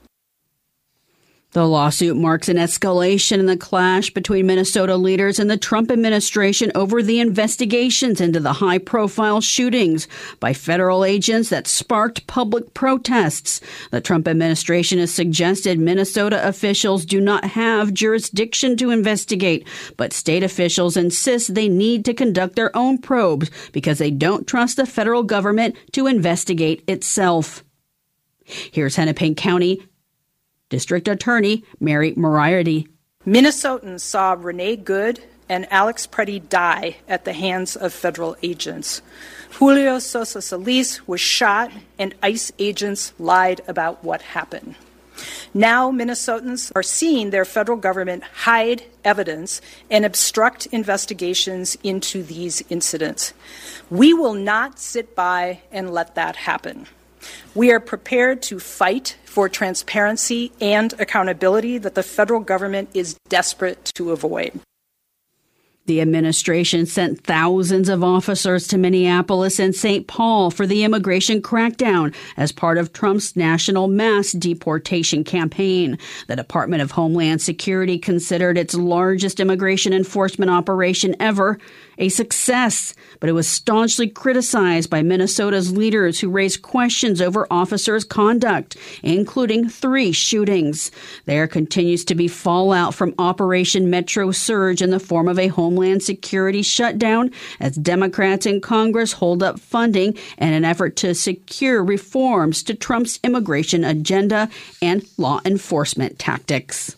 The lawsuit marks an escalation in the clash between Minnesota leaders and the Trump administration over the investigations into the high-profile shootings by federal agents that sparked public protests. The Trump administration has suggested Minnesota officials do not have jurisdiction to investigate, but state officials insist they need to conduct their own probes because they don't trust the federal government to investigate itself. Here's Hennepin County District Attorney Mary Moriarty. Minnesotans saw Renee Good and Alex Pretty die at the hands of federal agents. Julio Sosa Solis was shot, and ICE agents lied about what happened. Now Minnesotans are seeing their federal government hide evidence and obstruct investigations into these incidents. We will not sit by and let that happen. We are prepared to fight for transparency and accountability that the federal government is desperate to avoid. The administration sent thousands of officers to Minneapolis and St. Paul for the immigration crackdown as part of Trump's national mass deportation campaign. The Department of Homeland Security considered its largest immigration enforcement operation ever a success, but it was staunchly criticized by Minnesota's leaders who raised questions over officers' conduct, including 3 shootings. There continues to be fallout from Operation Metro Surge in the form of a Homeland Security shutdown as Democrats in Congress hold up funding in an effort to secure reforms to Trump's immigration agenda and law enforcement tactics.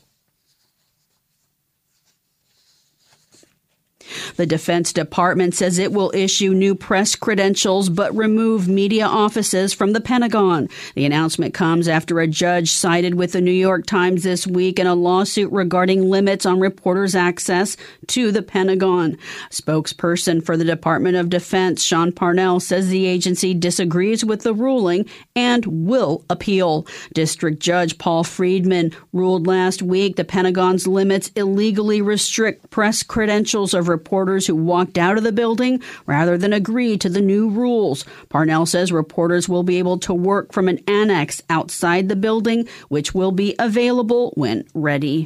The Defense Department says it will issue new press credentials but remove media offices from the Pentagon. The announcement comes after a judge sided with the New York Times this week in a lawsuit regarding limits on reporters' access to the Pentagon. Spokesperson for the Department of Defense, Sean Parnell, says the agency disagrees with the ruling and will appeal. District Judge Paul Friedman ruled last week the Pentagon's limits illegally restrict press credentials of reporters who walked out of the building rather than agree to the new rules. Parnell says reporters will be able to work from an annex outside the building, which will be available when ready.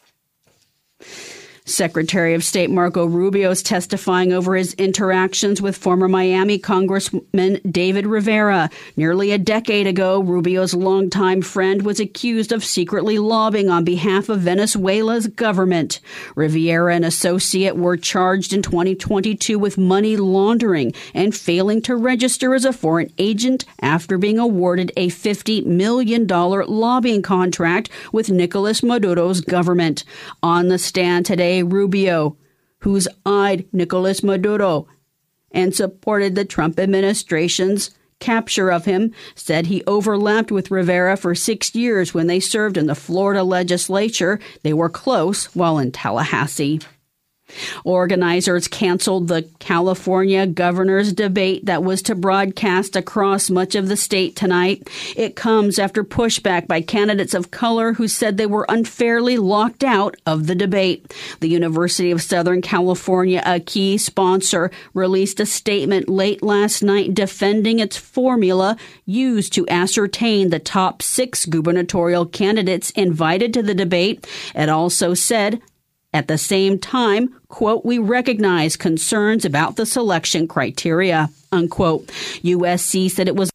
Secretary of State Marco Rubio is testifying over his interactions with former Miami Congressman David Rivera. Nearly a decade ago, Rubio's longtime friend was accused of secretly lobbying on behalf of Venezuela's government. Rivera and associate were charged in 2022 with money laundering and failing to register as a foreign agent after being awarded a $50 million lobbying contract with Nicolas Maduro's government. On the stand today, Rubio, who's eyed Nicolas Maduro and supported the Trump administration's capture of him, said he overlapped with Rivera for 6 years when they served in the Florida legislature. They were close while in Tallahassee. Organizers canceled the California governor's debate that was to broadcast across much of the state tonight. It comes after pushback by candidates of color who said they were unfairly locked out of the debate. The University of Southern California, a key sponsor, released a statement late last night defending its formula used to ascertain the top 6 gubernatorial candidates invited to the debate. It also said, at the same time, quote, we recognize concerns about the selection criteria, unquote. USC said it was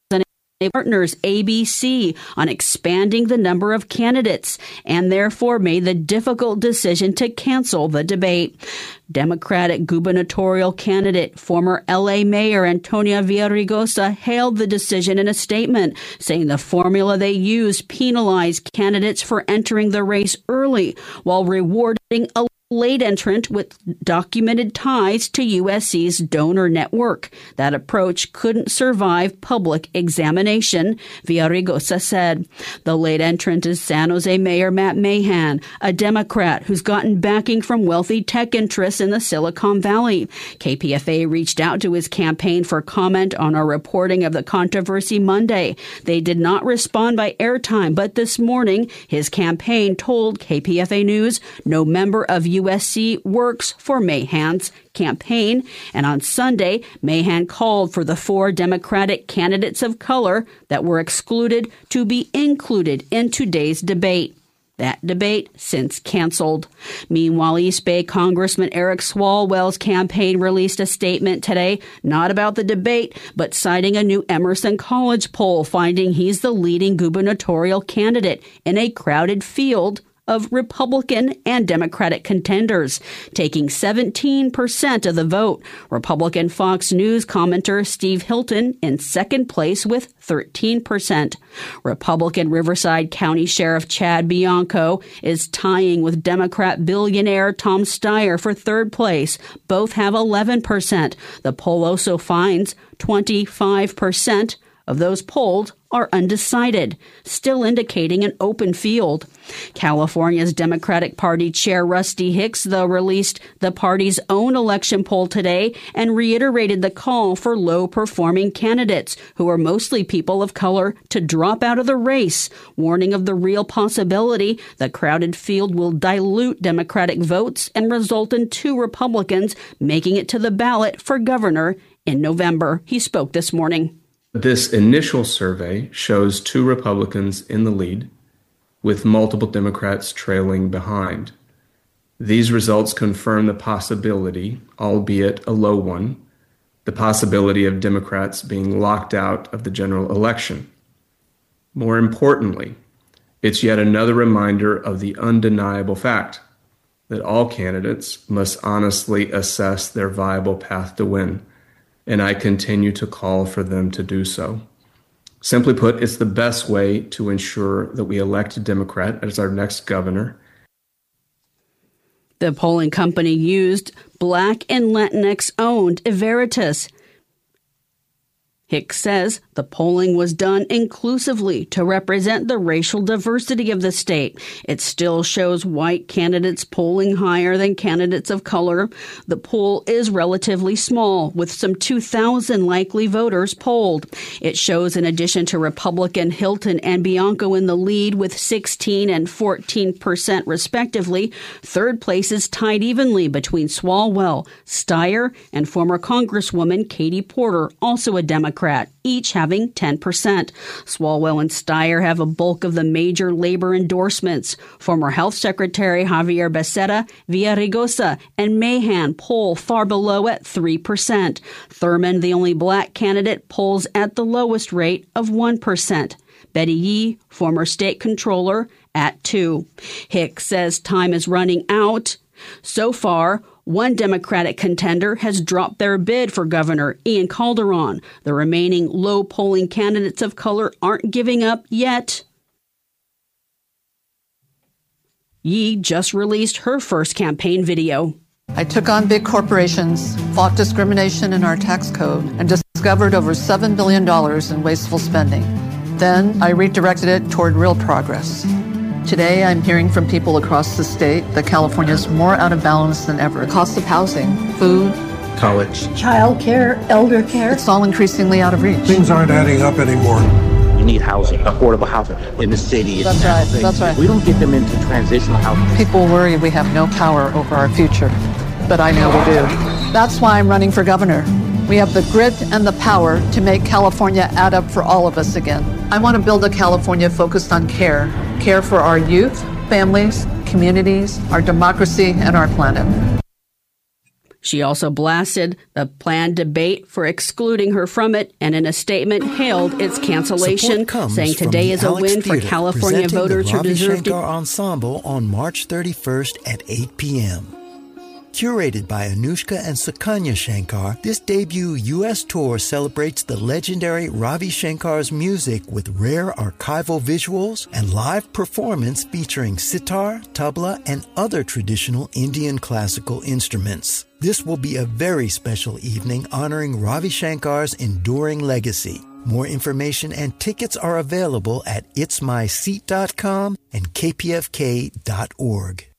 partners ABC on expanding the number of candidates and therefore made the difficult decision to cancel the debate. Democratic gubernatorial candidate, former L.A. Mayor Antonia Villaraigosa hailed the decision in a statement, saying the formula they used penalized candidates for entering the race early while rewarding a late entrant with documented ties to USC's donor network. That approach couldn't survive public examination, Villaraigosa said. The late entrant is San Jose Mayor Matt Mahan, a Democrat who's gotten backing from wealthy tech interests in the Silicon Valley. KPFA reached out to his campaign for comment on our reporting of the controversy Monday. They did not respond by airtime, but this morning, his campaign told KPFA News no member of USC works for Mahan's campaign. And on Sunday, Mahan called for the 4 Democratic candidates of color that were excluded to be included in today's debate. That debate since canceled. Meanwhile, East Bay Congressman Eric Swalwell's campaign released a statement today, not about the debate, but citing a new Emerson College poll, finding he's the leading gubernatorial candidate in a crowded field of Republican and Democratic contenders, taking 17% of the vote. Republican Fox News commentator Steve Hilton in second place with 13%. Republican Riverside County Sheriff Chad Bianco is tying with Democrat billionaire Tom Steyer for third place. Both have 11%. The poll also finds 25% of those polled are undecided, still indicating an open field. California's Democratic Party Chair Rusty Hicks, though, released the party's own election poll today and reiterated the call for low-performing candidates, who are mostly people of color, to drop out of the race, warning of the real possibility the crowded field will dilute Democratic votes and result in 2 Republicans making it to the ballot for governor in November. He spoke this morning. This initial survey shows 2 Republicans in the lead, with multiple Democrats trailing behind. These results confirm the possibility, albeit a low one, the possibility of Democrats being locked out of the general election. More importantly, it's yet another reminder of the undeniable fact that all candidates must honestly assess their viable path to win, and I continue to call for them to do so. Simply put, it's the best way to ensure that we elect a Democrat as our next governor. The polling company used Black and Latinx-owned Everitas. Hicks says the polling was done inclusively to represent the racial diversity of the state. It still shows white candidates polling higher than candidates of color. The poll is relatively small, with some 2,000 likely voters polled. It shows, in addition to Republican Hilton and Bianco in the lead with 16 and 14% respectively, third place is tied evenly between Swalwell, Steyer, and former Congresswoman Katie Porter, also a Democrat, each having 10%. Swalwell and Steyer have a bulk of the major labor endorsements. Former Health Secretary Javier Becerra, Villaraigosa, and Mahan poll far below at 3%. Thurman, the only black candidate, polls at the lowest rate of 1%. Betty Yee, former state controller, at 2%. Hicks says time is running out. So far, one Democratic contender has dropped their bid for Governor, Ian Calderon. The remaining low-polling candidates of color aren't giving up yet. Yee just released her first campaign video. I took on big corporations, fought discrimination in our tax code, and discovered over $7 billion in wasteful spending. Then I redirected it toward real progress. Today, I'm hearing from people across the state that California is more out of balance than ever. The cost of housing, food, college, child care, elder care, it's all increasingly out of reach. Things aren't adding up anymore. You need housing, affordable housing in the city. That's right, that's right. We don't get them into transitional housing. People worry we have no power over our future, but I know we do. That's why I'm running for governor. We have the grit and the power to make California add up for all of us again. I want to build a California focused on care for our youth, families, communities, our democracy, and our planet. She also blasted the planned debate for excluding her from it, and in a statement hailed its cancellation, saying today is a win for California voters who deserve to. The Ravi Shankar Ensemble on March 31st at 8 p.m. Curated by Anushka and Sukanya Shankar, this debut U.S. tour celebrates the legendary Ravi Shankar's music with rare archival visuals and live performance featuring sitar, tabla, and other traditional Indian classical instruments. This will be a very special evening honoring Ravi Shankar's enduring legacy. More information and tickets are available at itsmyseat.com and kpfk.org.